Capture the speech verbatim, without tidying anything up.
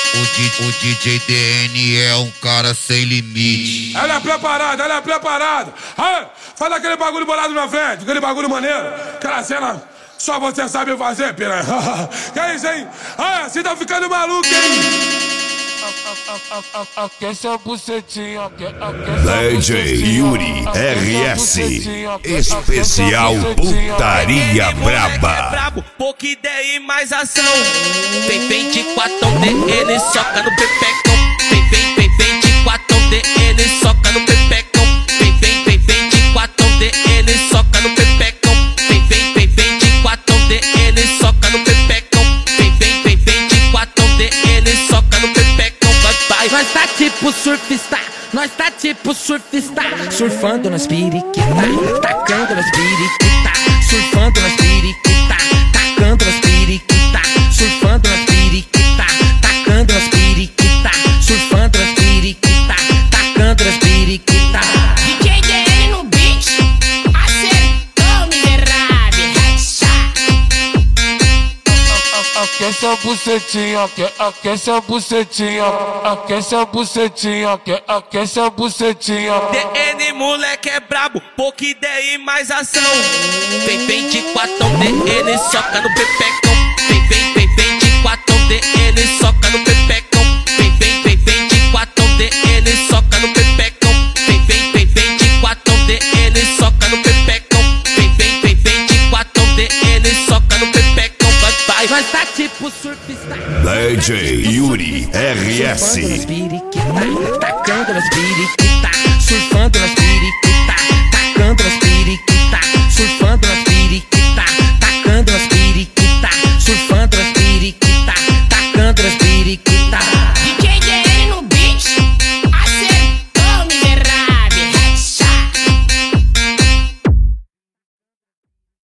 O, D, o D J D N é um cara sem limite. Ela é preparada, ela é preparada. Ah, faz aquele bagulho bolado na frente, aquele bagulho maneiro. Aquela cena, só você sabe fazer, piranha. Que é isso, hein? Ah, você tá ficando maluco, hein? Aquece a bucetinha, D J Yuri R S Especial Putaria Braba. É brabo, pouca ideia e mais ação. Vem, vem de quatão D N, soca no pepecão. Vem, vem, vem, vem de quatão D N, soca no pepecão. Vem, vem, vem, vem de quatão D N, soca no pepecão. Vem, vem, vem, vem de quatão D N, soca no pepecão. Vem, vem, vem, vem de quatão D N, soca no pepecão. Vai, vai. Nós tá tipo surfista, nós tá tipo surfista. Surfando nas periquita, tacando nas periquita. Surfando nas periquita, tacando nas periquita. Surfando nas periquita, tacando nas periquita. Surfando nas periquita, tacando nas periquita. D J D N no beat, acertou, miserável. aquece a bucetinha, aquece a bucetinha, aquece a bucetinha, aquece a bucetinha. D N moleque é brabo, pouca ideia e mais ação. Vem, vem de quatão D N, soca no pepecão. Vem, vem, vem, vem de quatão D N, soca no pepecão. Vem, vem, vem, vem de quatão D N, soca no pepecão. Vem, vem, vem, vem de quatão D N, soca no pepecão. Vem, vem, vem, vem de quatão D N, soca no pepecão. Vai, vai. Nós tá tipo surfista, D J Yuri R S surfando nas periquita, tacando nas periquita. Surfando nas periquita, tacando nas periquita. Surfando nas periquita, tacando nas periquita. Surfando nas periquita, tacando nas periquita.